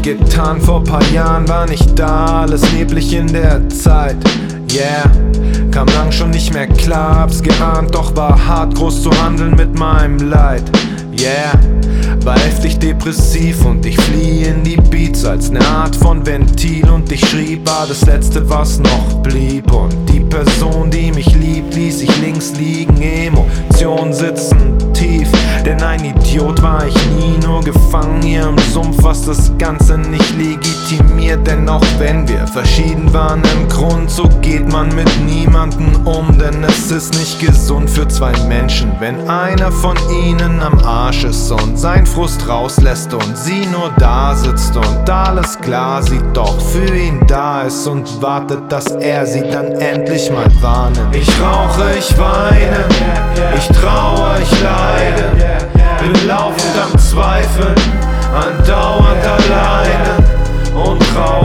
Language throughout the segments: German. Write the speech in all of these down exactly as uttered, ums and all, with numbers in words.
ich getan, vor paar Jahren war nicht da, alles neblig in der Zeit. Yeah, kam lang schon nicht mehr klar, hab's geahnt, doch war hart groß zu handeln mit meinem Leid. Yeah, war heftig depressiv und ich flieh in die Beats als ne Art von Ventil. Und ich schrieb, war das letzte, was noch blieb. Und die Person, die mich liebt, ließ ich links liegen. Emotionen sitzen tief, denn ein Idiot war ich nie, nur gefangen hier im Sumpf, was das Ganze nicht legitimiert. Denn auch wenn wir verschieden waren im Grund, so geht man mit niemanden um. Denn es ist nicht gesund für zwei Menschen, wenn einer von ihnen am Arsch ist und sein Frust rauslässt und sie nur da sitzt und alles klar sieht, doch für ihn da ist und wartet, dass er sie dann endlich mal wahrnimmt. Ich rauche, ich weine, ich traue, ich leide, bin laufend am Zweifeln, andauernd alleine und rauche.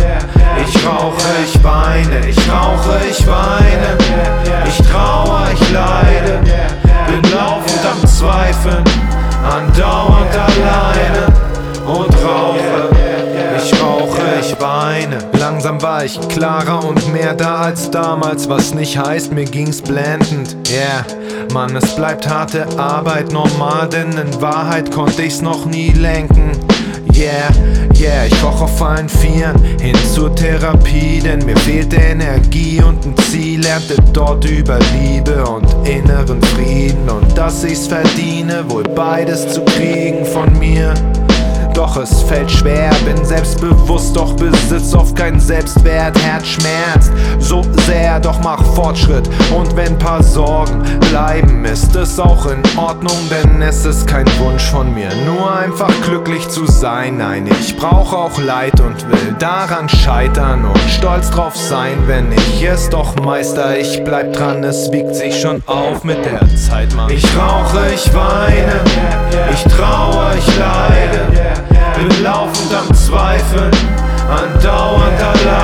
Ich rauche, ich weine, ich rauche, ich weine, ich traue, ich leide, bin laufend am Zweifeln, andauernd alleine und rauche. Ich rauche, ich weine. Langsam war ich klarer und mehr da als damals, was nicht heißt, mir ging's blendend. Yeah, Mann, es bleibt harte Arbeit normal, denn in Wahrheit konnte ich's noch nie lenken. Yeah, yeah, ich koch auf allen Vieren hin zur Therapie, denn mir fehlte Energie und ein Ziel. Lernte dort über Liebe und inneren Frieden und dass ich's verdiene, wohl beides zu kriegen von mir. Doch es fällt schwer, bin selbstbewusst, doch besitz oft keinen Selbstwert. Herz schmerzt so sehr, doch mach Fortschritt. Und wenn paar Sorgen bleiben, ist es auch in Ordnung, denn es ist kein Wunsch von mir, nur einfach glücklich zu sein. Nein, ich brauch auch Leid und will daran scheitern und stolz drauf sein, wenn ich es doch meister. Ich bleib dran, es wiegt sich schon auf mit der Zeit, Mann. Ich rauche, ich weine, ich traue, ich leide, bin laufend am Zweifeln, andauernd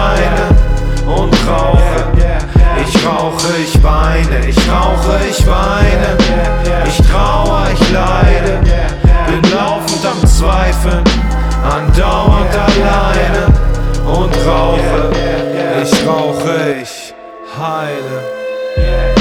alleine und rauche. Ich rauche, ich weine, ich rauche, ich weine, ich traue, ich leide, bin laufend am Zweifeln, andauernd alleine und rauche. Ich rauche, ich heile.